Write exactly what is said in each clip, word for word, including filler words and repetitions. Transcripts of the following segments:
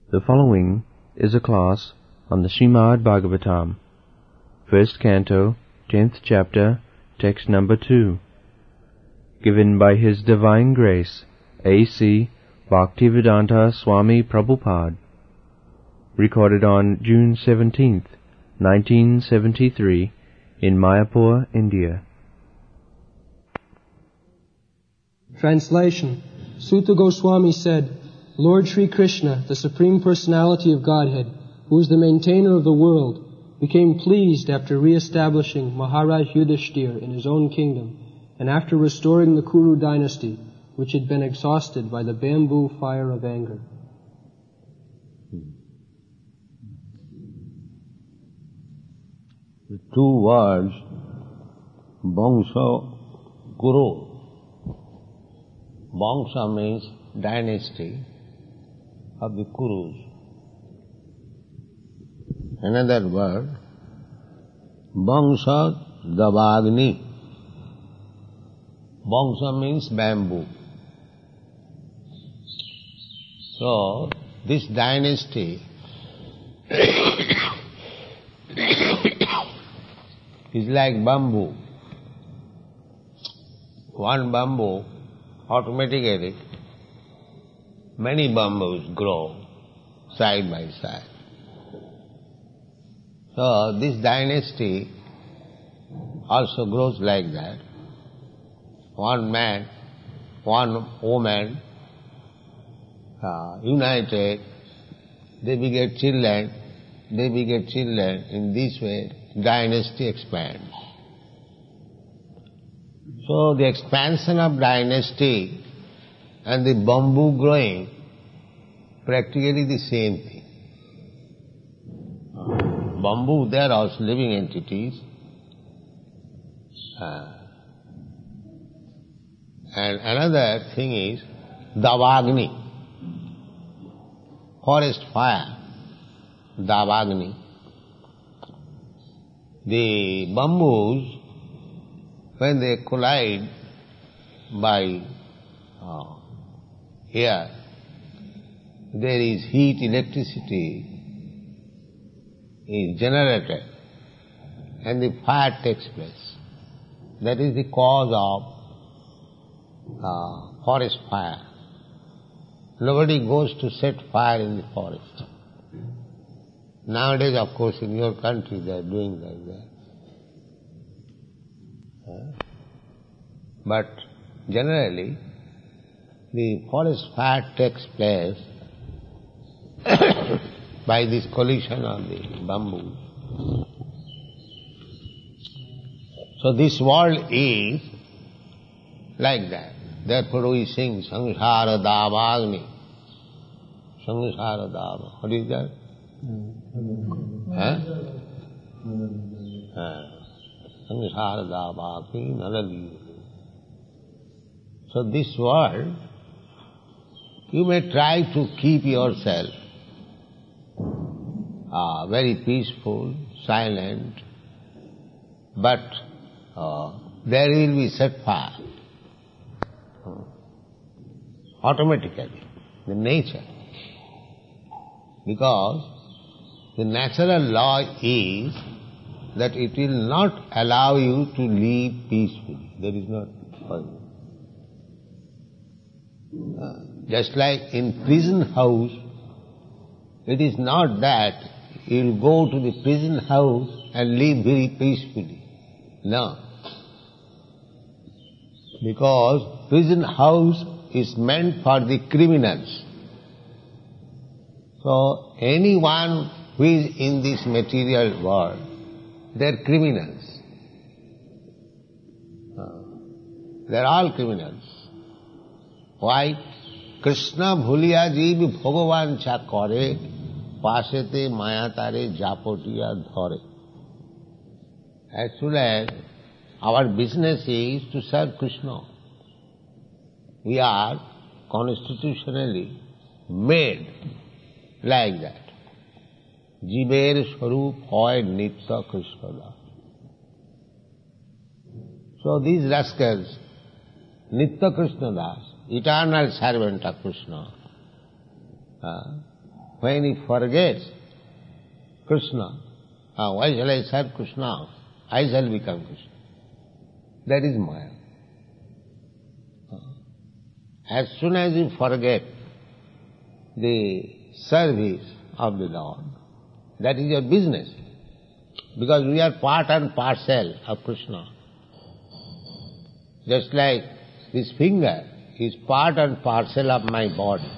The following is a class on the Srimad Bhagavatam, first canto, tenth chapter, text number two, given by His Divine Grace, A C Bhaktivedanta Swami Prabhupada, recorded on June seventeenth, nineteen seventy-three, in Mayapur, India. Translation. Suta Goswami said, Lord Sri Krishna, the Supreme Personality of Godhead, who is the maintainer of the world, became pleased after re-establishing Maharaj Yudhishthira in his own kingdom, and after restoring the Kuru dynasty, which had been exhausted by the bamboo fire of anger. The two words, Vangsha, Kuru. Vangsha means dynasty of the Kurus. Another word, Vangsha Davagni. Vangsha means bamboo. So, this dynasty is like bamboo. One bamboo, automatically, many bamboos grow side by side. So, this dynasty also grows like that. One man, one woman, uh, united, they beget children, they beget children. In this way, dynasty expands. So, the expansion of dynasty and the bamboo growing, practically the same thing. Bamboo, they are also living entities. Uh, and another thing is Davagni, forest fire, Davagni. The bamboos, when they collide by uh, air, there is heat, electricity is generated and the fire takes place. That is the cause of uh, forest fire. Nobody goes to set fire in the forest. Nowadays, of course, in your country they are doing like that. Uh, but generally, the forest fire takes place by this collision of the bamboo. So this world is like that. Therefore we sing Samsara Davagni. Samsara Dava. What is that? Huh? Samsara Davagni Nalali. So this world, you may try to keep yourself uh, very peaceful, silent, but uh, there will be set fire. Automatically, the nature. Because the natural law is that it will not allow you to live peacefully. There is not possible. Uh, just like in prison house, it is not that you will go to the prison house and live very peacefully. No. Because prison house is meant for the criminals. So anyone who is in this material world, they are criminals. Uh, they are all criminals. Why? Krishna bhuliya jeev bhagavan cha kare, pasete maya tare japotiya dhare. Actually, our business is to serve Krishna. We are constitutionally made like that. Jiver Swarup hoy Nitya Krishna Das. So these rascals, Nitya Krishna Das, eternal servant of Krishna, uh, when he forgets Krishna, ah, why shall I serve Krishna? I shall become Krishna. That is Maya. As soon as you forget the service of the Lord, that is your business. Because we are part and parcel of Krishna. Just like this finger is part and parcel of my body.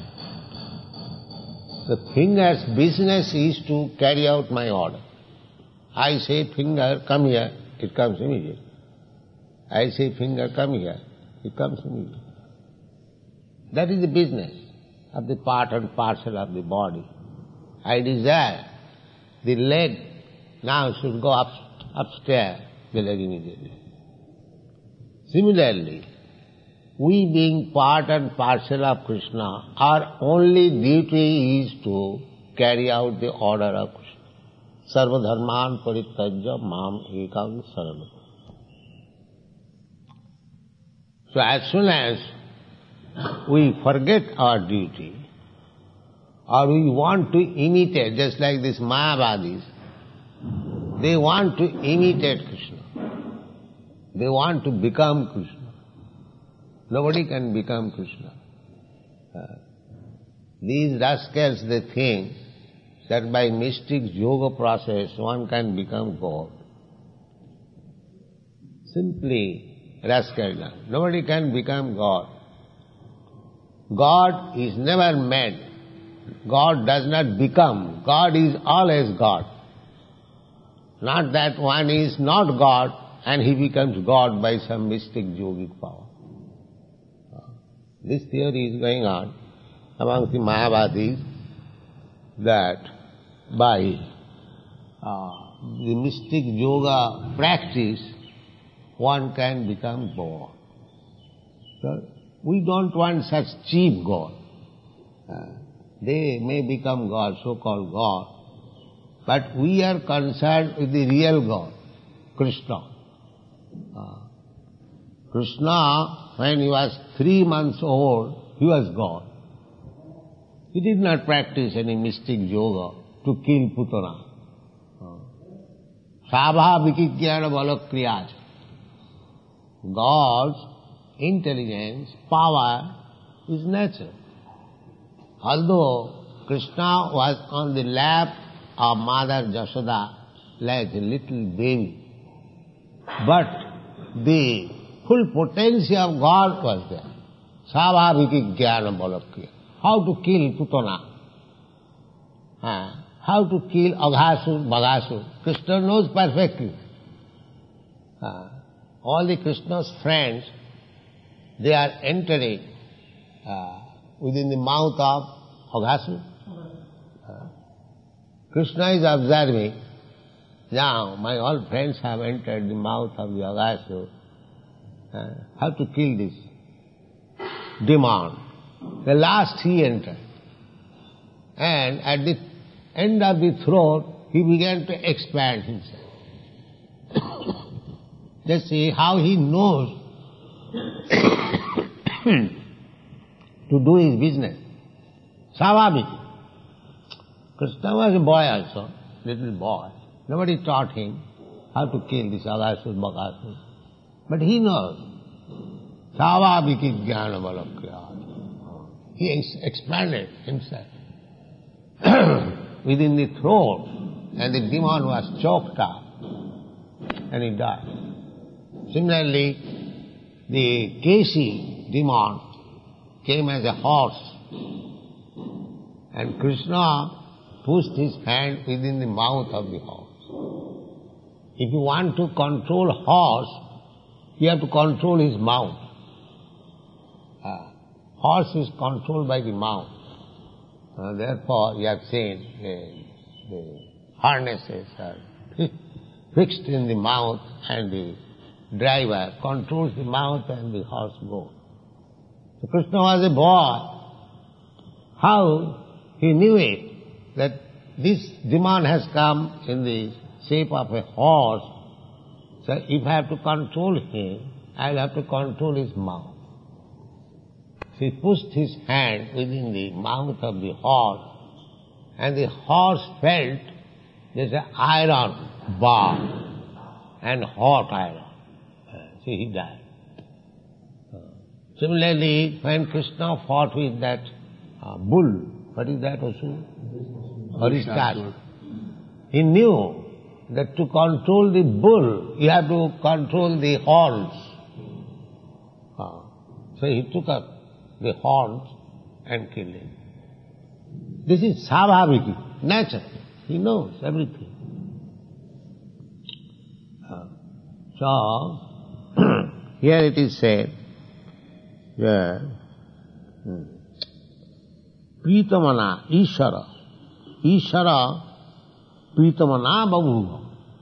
The finger's business is to carry out my order. I say, finger, come here, it comes immediately. I say, finger, come here, it comes immediately. That is the business of the part and parcel of the body. I desire the leg now should go up, upstairs, the leg immediately. Similarly, we being part and parcel of Krishna, our only duty is to carry out the order of Krishna. Sarva dharman parityajya mam ekam saranam. So as soon as we forget our duty, or we want to imitate, just like these Mayavadis, they want to imitate Krishna. They want to become Krishna. Nobody can become Krishna. Uh, these rascals, they think that by mystic yoga process one can become God. Simply rascal. Nobody can become God. God is never made. God does not become. God is always God. Not that one is not God and he becomes God by some mystic yogic power. This theory is going on among the Mayavadis that by uh, the mystic yoga practice one can become God. So we don't want such cheap God. Uh, they may become God, so-called God. But we are concerned with the real God, Krishna. Uh, Krishna, when he was three months old, he was God. He did not practice any mystic yoga to kill Putana. Sabha vikijnana balakriyaj. God's intelligence, power is nature. Although Krishna was on the lap of Mother Jashoda like a little baby, but the full potential of God was there. Savabhiki jnana balakya. How to kill Putana. Uh, how to kill Aghasur, Baghasur. Krishna knows perfectly. Uh, all the Krishna's friends, they are entering uh, within the mouth of Aghasur. Uh, Krishna is observing, now my all friends have entered the mouth of the Aghasur. Uh, how to kill this demon. The last he entered. And at the end of the throat, he began to expand himself. Just see how he knows to do his business. Savabhiki. Krishna was a boy also, little boy. Nobody taught him how to kill this Aghasur, Baghasur. But he knows. Savabhiki jnana balakya. He ex- expanded himself within the throat, and the demon was choked up, and he died. Similarly, the Keshi demon came as a horse, and Krishna pushed his hand within the mouth of the horse. If you want to control horse, you have to control his mouth. Uh, horse is controlled by the mouth. Uh, therefore, you have seen uh, the harnesses are fixed in the mouth, and the driver controls the mouth and the horse goes. So Krishna was a boy. How he knew it, that this demon has come in the shape of a horse. So if I have to control him, I'll have to control his mouth. So he pushed his hand within the mouth of the horse, and the horse felt there's an iron bar and hot iron. So he died. Similarly, when Krishna fought with that uh, bull, what is that also? Arishtasur. He knew that to control the bull, you have to control the horns. Uh, so he took up the horns and killed him. This is Savabhiki, nature. He knows everything. Uh, so, here it is said, yeah, hmm. Pritamana, Ishara. Ishara, Pritamana Babuva.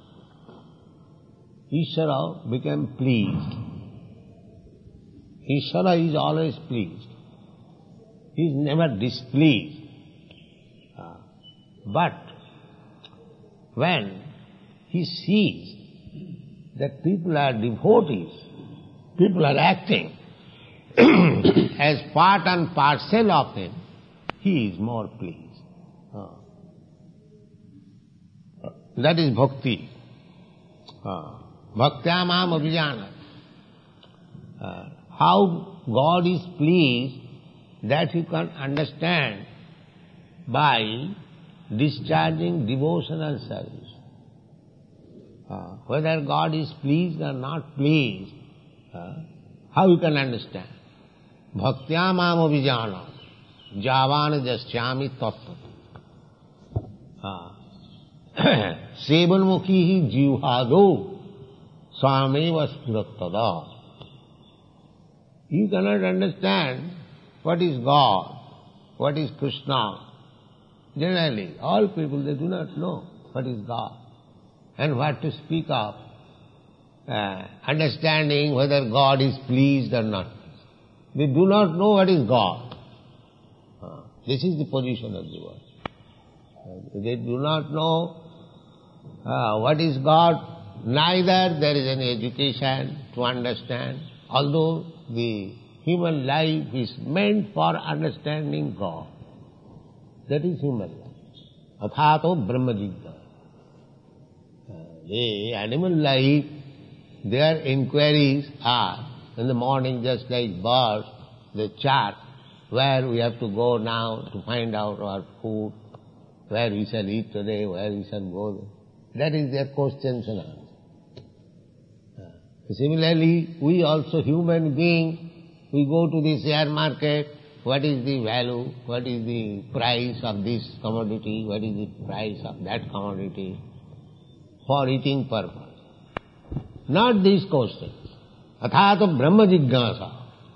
Ishara became pleased. Ishara is always pleased. He is never displeased. Uh, but when he sees that people are devotees, people are acting as part and parcel of him, he is more pleased. Uh, that is bhakti. Uh, Bhaktyamam abhijanat. Uh, how God is pleased, that you can understand by discharging devotional service. Uh, whether God is pleased or not pleased, uh, how you can understand? Bhaktyamam abhijanat. Javana jasyami tattva. Sevanmukhi hi jivhado sameva spurattada. You cannot understand what is God, what is Krishna. Generally, all people, they do not know what is God and what to speak of, uh, understanding whether God is pleased or not. They do not know what is God. Uh, this is the position of the world. Uh, they do not know uh, what is God, neither there is any education to understand, although the human life is meant for understanding God. That is human life. Athato brahmajigna. Uh, the animal life, their inquiries are, in the morning just like birds, they chart where we have to go now to find out our food, where we shall eat today, where we shall go. That is their questions and answers. Uh, similarly, we also human beings, we go to the share market, what is the value, what is the price of this commodity, what is the price of that commodity, for eating purpose. Not these questions. Athato brahma jignasa.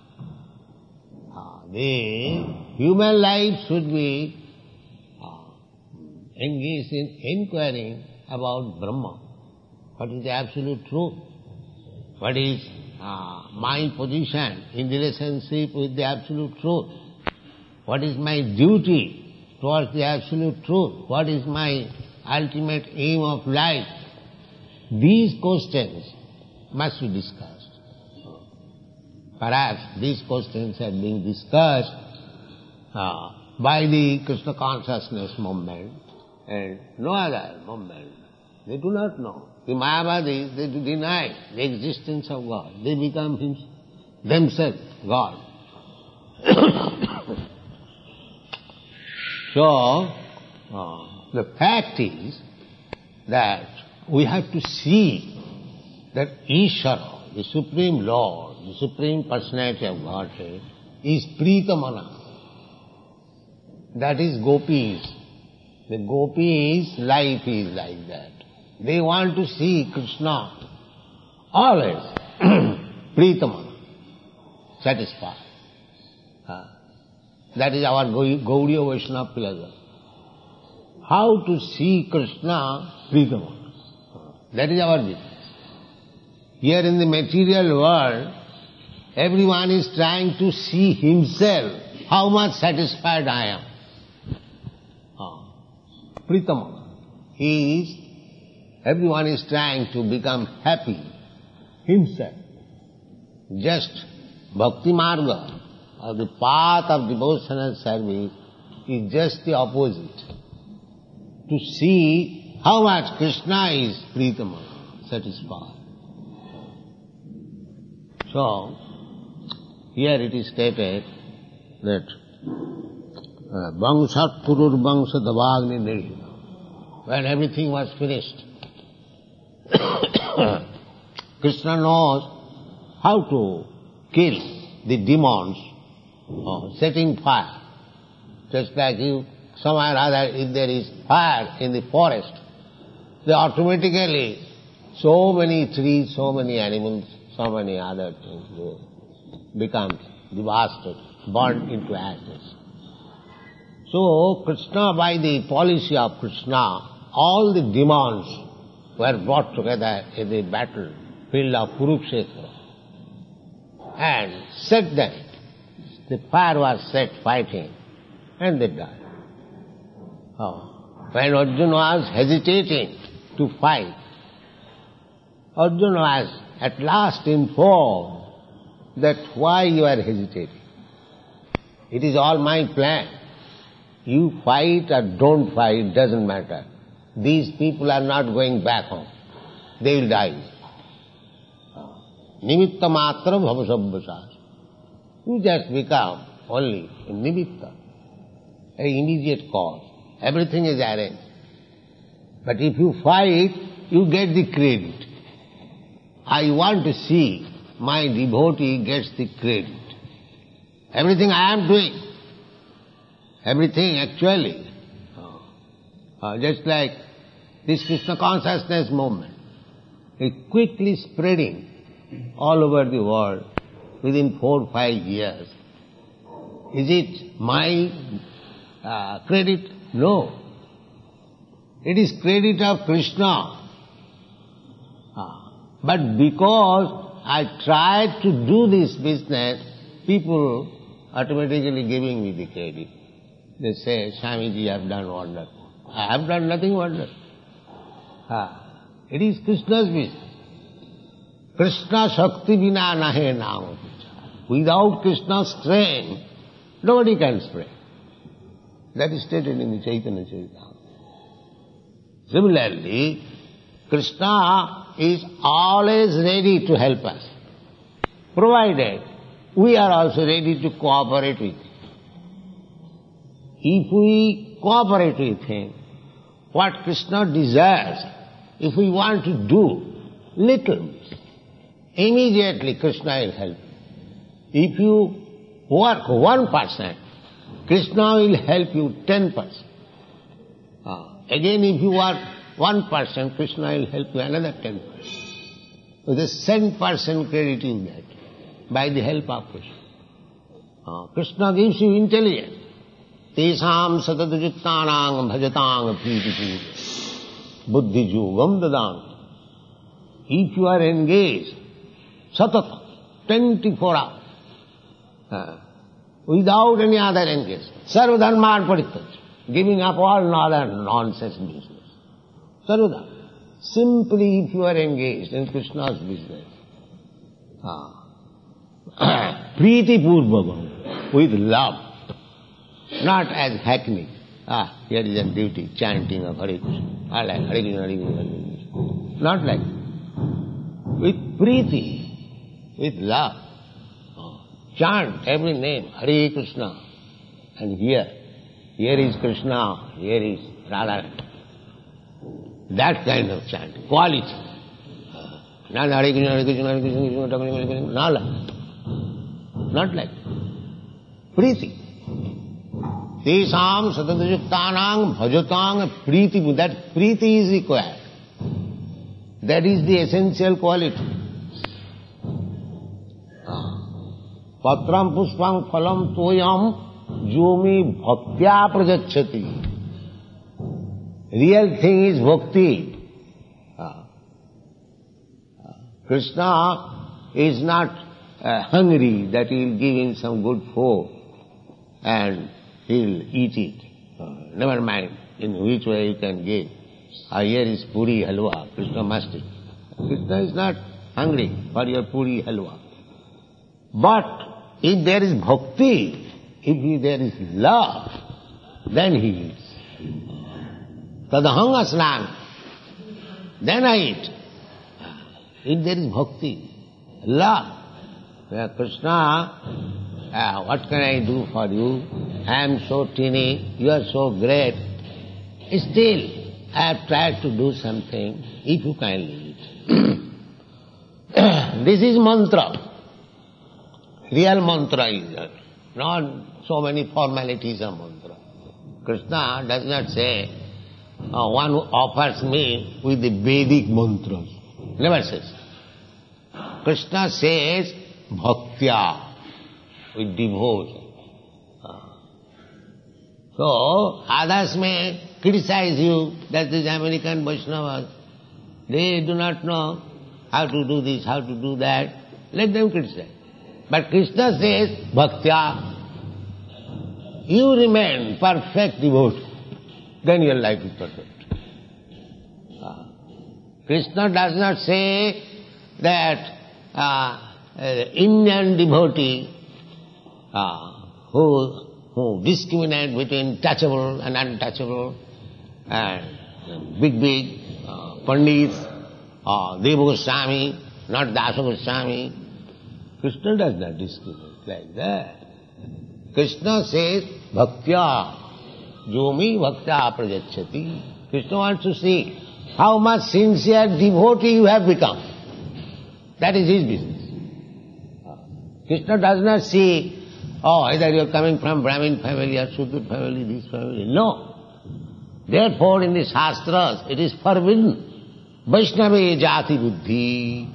Uh, the human life should be uh, engaged in inquiring about Brahma. What is the absolute truth? What is uh, my position in relationship with the absolute truth? What is my duty towards the absolute truth? What is my ultimate aim of life? These questions must be discussed. Perhaps these questions are being discussed uh, by the Krishna consciousness movement and no other movement. They do not know. The Mayavadis, they deny the existence of God. They become him, themselves God. So, uh, the fact is that we have to see that Ishvara, the Supreme Lord, the Supreme Personality of Godhead, is Pritamana. That is gopis. The gopis' life is like that. They want to see Krishna always Pritamana, satisfied. Uh, that is our Gaudiya Vaishnava philosophy. How to see Krishna Pritamana. Uh, that is our business. Here in the material world, everyone is trying to see himself, how much satisfied I am. Uh, Pritamana. He is, everyone is trying to become happy himself. Just Bhakti Marga, or the path of devotional service, is just the opposite. to see how much Krishna is Pritama, satisfied. So, here it is stated that Vangsat Purur Vangsa Davagni Nirhina. When everything was finished, Krishna knows how to kill the demons, uh, setting fire. Just like you, somewhere or other, if there is fire in the forest, they automatically, so many trees, so many animals, so many other things will become devastated, burned into ashes. So, Krishna, by the policy of Krishna, all the demons were brought together in the battlefield of Kurukshetra and set them. The fire was set fighting and they died. Oh. When Arjuna was hesitating to fight, Arjuna was at last informed that why you are hesitating. It is all my plan. You fight or don't fight, doesn't matter. These people are not going back home. They will die. Nimitta matra bhavasabbhasas. You just become only a nimitta, an immediate cause. Everything is arranged. But if you fight, you get the credit. I want to see my devotee gets the credit. Everything I am doing, everything actually, uh, just like this Krishna consciousness movement is quickly spreading all over the world within four or five years. Is it my uh, credit? No. It is credit of Krishna. Uh, but because I tried to do this business, people automatically giving me the credit. They say, Swamiji, you have done wonder. I have done nothing wonder. Ah, it is Krishna's business. Krishna Shakti Vina Nahe Nama. Without Krishna's strength, nobody can spread. That is stated in the Chaitanya Charitamrita. Similarly, Krishna is always ready to help us, provided we are also ready to cooperate with Him. If we cooperate with Him, what Krishna desires, if we want to do little, immediately Krishna will help. If you work one percent, Krishna will help you ten percent. Uh, again, if you work one percent, Krishna will help you another ten percent. So the ten percent credit you get by the help of Krishna. Uh, Krishna gives you intelligence. Tesam satadujittanang bhajatang priti buddhi jugam dadang. If you are engaged, satat, twenty-four hours, uh, without any other engagement, sarvadharman parityaj, giving up all other nonsense business. Sarvadharma. Simply if you are engaged in Krishna's business, uh, Priti Purvakam, with love, not as hackney. Ah, here is a duty, chanting of Hare Krishna. I like Hare Krishna, Hare Krishna, Hare Krishna. Not like that. With Priti, with love. Oh, chant every name, Hare Krishna. And here, here is Krishna, here is Radha. That kind of chant, quality. Uh, not Hare Krishna, Hare Krishna, Hare Krishna, Krishna, Hare Krishna, not like Not like that. Priti. Tesam satadajuktanang bhajatang priti. That priti is required. That is the essential quality. Patram puspam phalam toyam jomi bhaktya prajachati. Real thing is bhakti. Krishna is not uh, hungry that he will give him some good food and he will eat it. Uh, never mind in which way you can give. Uh, here is puri halwa. Krishna must eat. Krishna is not hungry for your puri halwa. But if there is bhakti, if there is love, then he eats. Tadahang asnami. Then I eat. If there is bhakti, love, yeah, Krishna, uh, what can I do for you? I am so teeny, you are so great. Still, I have tried to do something, if you kindly eat. This is mantra. Real mantra is that. Not so many formalities of mantra. Krishna does not say, oh, one who offers me with the Vedic mantras. Never says. Krishna says, bhaktya, with devotion. So, others may criticize you that these American Vaishnavas, they do not know how to do this, how to do that. Let them criticize. But Krishna says, bhaktya, you remain perfect devotee, then your life is perfect. Uh, Krishna does not say that uh, uh, Indian devotee uh, who, who discriminate between touchable and untouchable, and big, big uh, pandits, uh, Deva Goswami, not Dasa Goswami. Krishna does not discriminate like that. Krishna says, bhaktya, jomi bhaktya prajachati. Krishna wants to see how much sincere devotee you have become. That is his business. Krishna does not see, oh, either you are coming from Brahmin family or Sudra family, this family. No. Therefore, in the Shastras, it is forbidden. Vaishnava jati buddhi.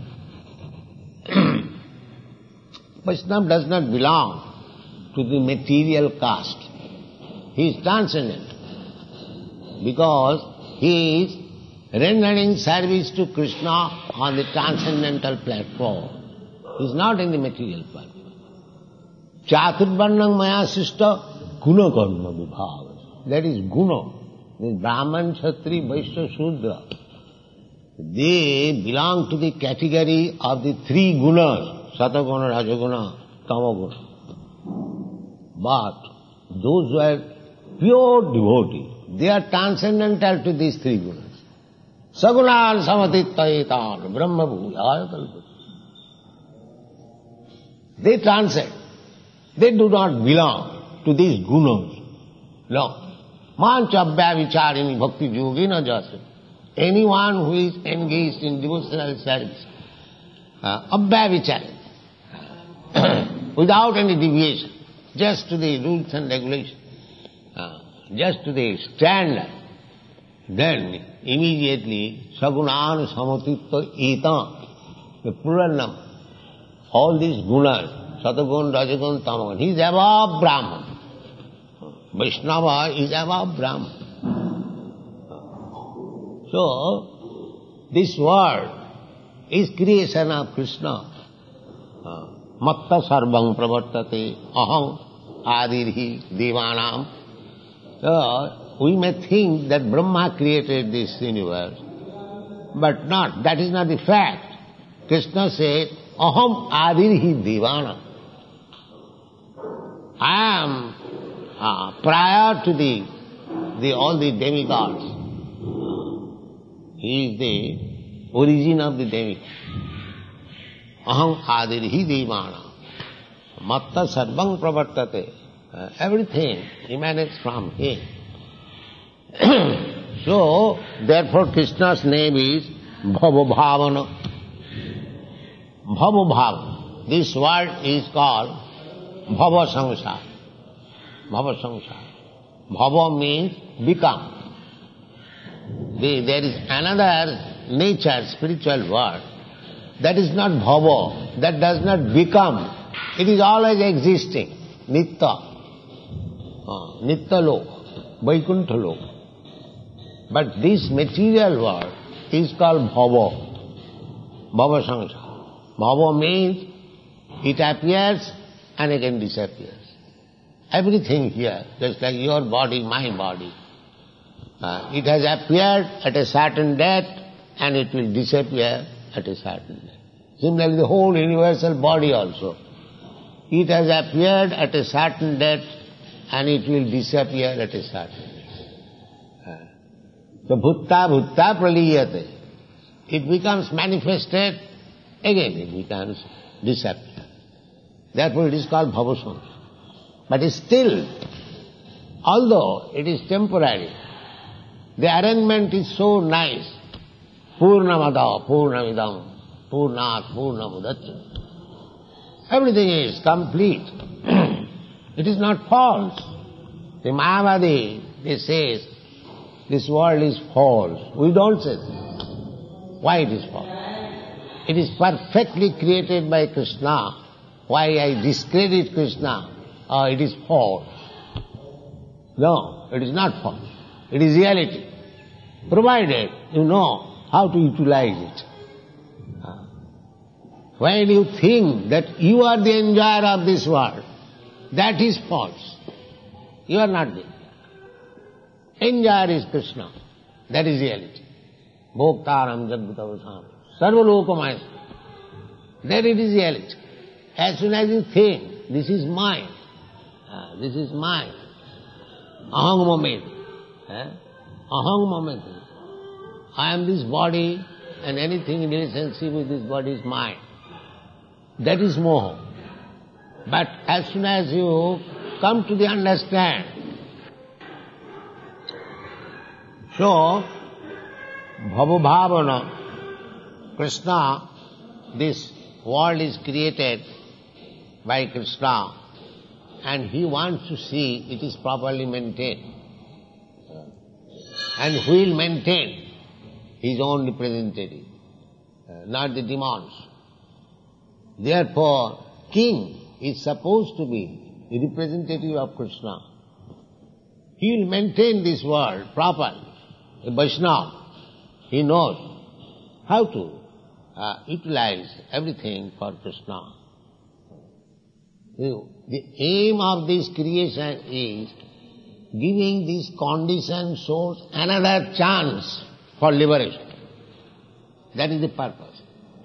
Vaishnava does not belong to the material caste. He is transcendent because he is rendering service to Krishna on the transcendental platform. He is not in the material platform. Chaturvarnam maya sishta guna karma vibhav. That is guna. The Brahman, Kshatri, Vaishya, Shudra. They belong to the category of the three gunas, Sataguna, Rajaguna, Tamaguna. But those who are pure devotees, they are transcendental to these three gunas. Sagunan samatittaitan brahma bhujaya kalpati. They transcend. They do not belong to these gunas. No. Mancha abhyavicharini bhakti yogina jasa. Anyone who is engaged in devotional service, uh, abhyavichari, without any deviation, just to the rules and regulations, uh, just to the standard, then immediately sagunan samatitta etam, the plural number, all these gunas, satagun, rajagun, tamagun, he is above Brahman. Vaishnava is above Brahman. So, this world is creation of Krishna. Matta sarvang pravartate aham adirhi devanam. So, we may think that Brahma created this universe, but not. That is not the fact. Krishna says, aham adirhi devanam. I am uh, prior to the, the all the demigods. He is the origin of the demigods. Aham adirhi devana. Matta sarvang pravartate. Uh, everything emanates from him. So, therefore Krishna's name is Bhava Bhavana. Bhava Bhavana. This word is called Bhava Samsara. Bhava Samsara. Bhava means become. The, there is another nature, spiritual word, that is not bhava, that does not become. It is always existing. Nitta. Uh, nitta lok. Vaikuntha lok. But this material world is called bhava. Bhava samsara. Bhava means it appears and again disappears. Everything here, just like your body, my body, uh, it has appeared at a certain date and it will disappear at a certain date. Similarly, the whole universal body also. It has appeared at a certain date and it will disappear at a certain date. Uh, So bhutta bhutta praliyate. It becomes manifested, again it becomes disappear. Therefore it is called bhavasana. But still, although it is temporary, the arrangement is so nice. Purnamada, Purnamidam, Purnat, Purnamudacca. Everything is complete. It is not false. The Mayavadi, they say, this world is false. We don't say that. Why it is false? It is perfectly created by Krishna. Why I discredit Krishna? Oh, it is false. No, it is not false. It is reality. Provided you know how to utilize it. When you think that you are the enjoyer of this world, that is false. You are not the enjoyer. Is Krishna. That is reality. Bhoktaram Jadbhutavasam. Sarvalokamaya. There it is reality. As soon as you think, this is mine, uh, this is mine, aham moment, eh? aham moment. I am this body and anything in relationship with this body is mine. That is moha. But as soon as you come to the understand, so, bhavabhavana, Krishna, this world is created by Krishna and he wants to see it is properly maintained. And he will maintain his own representative, not the demons. Therefore, king is supposed to be the representative of Krishna. He will maintain this world properly. A Vaishnava, he knows how to uh, utilize everything for Krishna. The aim of this creation is giving these conditioned souls another chance for liberation. That is the purpose.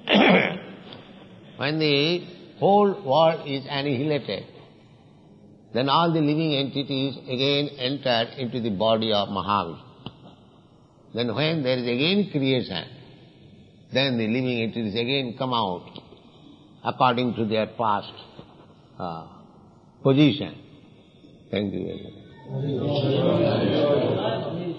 When the whole world is annihilated, then all the living entities again enter into the body of Mahavishnu. Then when there is again creation, then the living entities again come out according to their past uh, position. Thank you very much.